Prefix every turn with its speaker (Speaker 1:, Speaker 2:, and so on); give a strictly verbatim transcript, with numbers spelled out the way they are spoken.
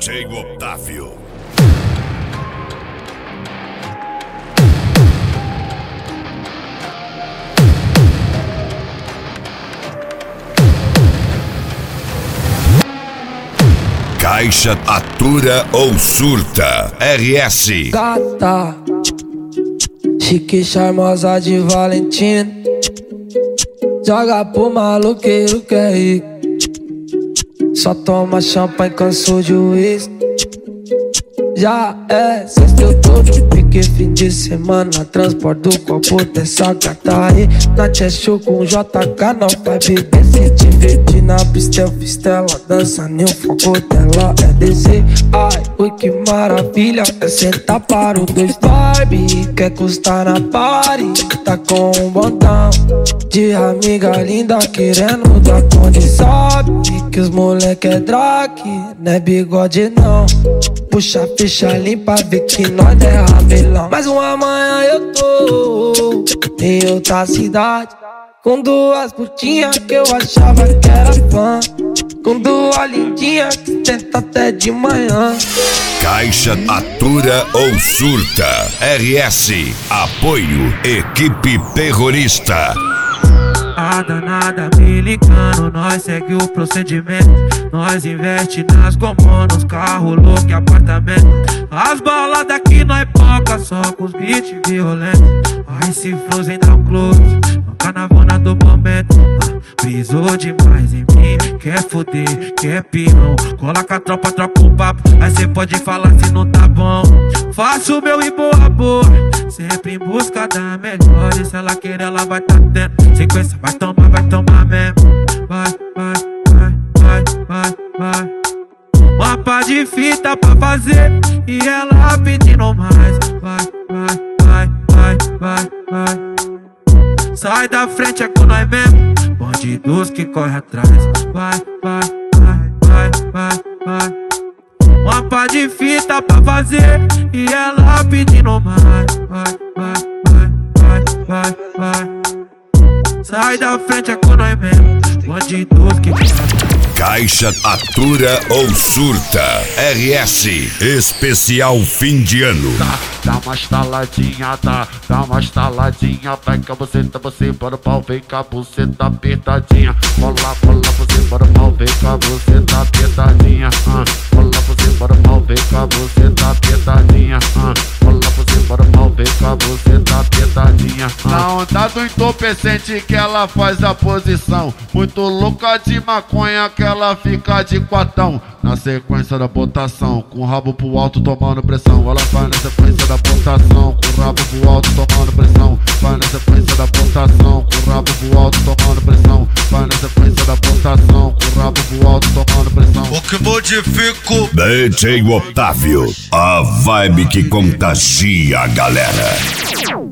Speaker 1: D J Otávio. Caixa atura ou surta. R S.
Speaker 2: Gata, chique, charmosa de Valentina, joga pro maluqueiro que é rico. Só toma champanhe, cansou de uísque. Já é sexta, eu tô no pique, fim de semana. Transporto o copo dessa gata aí. Na Cheshire com J K, não vai beber. Se divertir na pista, eu fiz tela. Dança no foco dela, é descer. Ai, ui, que maravilha. É sentar para o dois Barbie. Quer custar na party, tá com um botão de amiga linda querendo dar conta. Sabe que os moleque é drag, não é bigode não. Puxa a ficha limpa, vê que nós é ramelão. Mas uma manhã eu tô em outra cidade, com duas putinhas que eu achava que era fã, com duas lindinhas que tenta até de manhã.
Speaker 1: Caixa atura ou surta. R S. Apoio Equipe Terrorista.
Speaker 3: A danada me ligando, nós segue o procedimento. Nós investe nas gomonas, carro louco e apartamento. As balas daqui nós poca, só com os beats violentos. Aí se Frozen dá um close, no carnavana do momento. ah, Brisou demais em mim, quer foder, quer pirão. Cola com a tropa, troca o papo, aí cê pode falar se não tá bom. Faço o meu e boa boa, sempre em busca da melhor. E se ela querer, ela vai tá tendo. Sequência vai tomar, vai tomar mesmo. Vai, vai, vai, vai, vai, vai. Mapa de fita pra fazer e ela pedindo mais. Vai, vai, vai, vai, vai, vai. Sai da frente, é com nós mesmo. Bandidos que corre atrás. Vai, vai, vai, vai, vai, vai. Mapa de fita pra fazer e ela pedindo mais. Vai, vai, vai, vai, vai, vai. Sai da frente, é com nós mesmo. Bandidos que corre atrás.
Speaker 1: Caixa atura ou surta. R S. Especial fim de ano.
Speaker 4: Dá, dá uma estaladinha, dá, dá uma estaladinha. Pega você, tá você para o pau, vem com a buceta apertadinha. Cola, cola você para o pau, vem com a buceta apertadinha. Uh, cola você para o pau, vem com a buceta apertadinha. Uh, cola você para o pau, vem com a buceta apertadinha. Uh. Na onda do entorpecente que ela faz a posição, muito louca de maconha que ela fica de quatão. Na sequência da botação, com o rabo pro alto tomando pressão. Ela vai na sequência da botação, com o rabo pro alto tomando pressão. Vai na sequência da botação, com o rabo pro alto tomando pressão. Vai na sequência da botação, com o rabo pro alto tomando pressão.
Speaker 1: O que modifico? D J Otávio, a vibe que contagia a galera.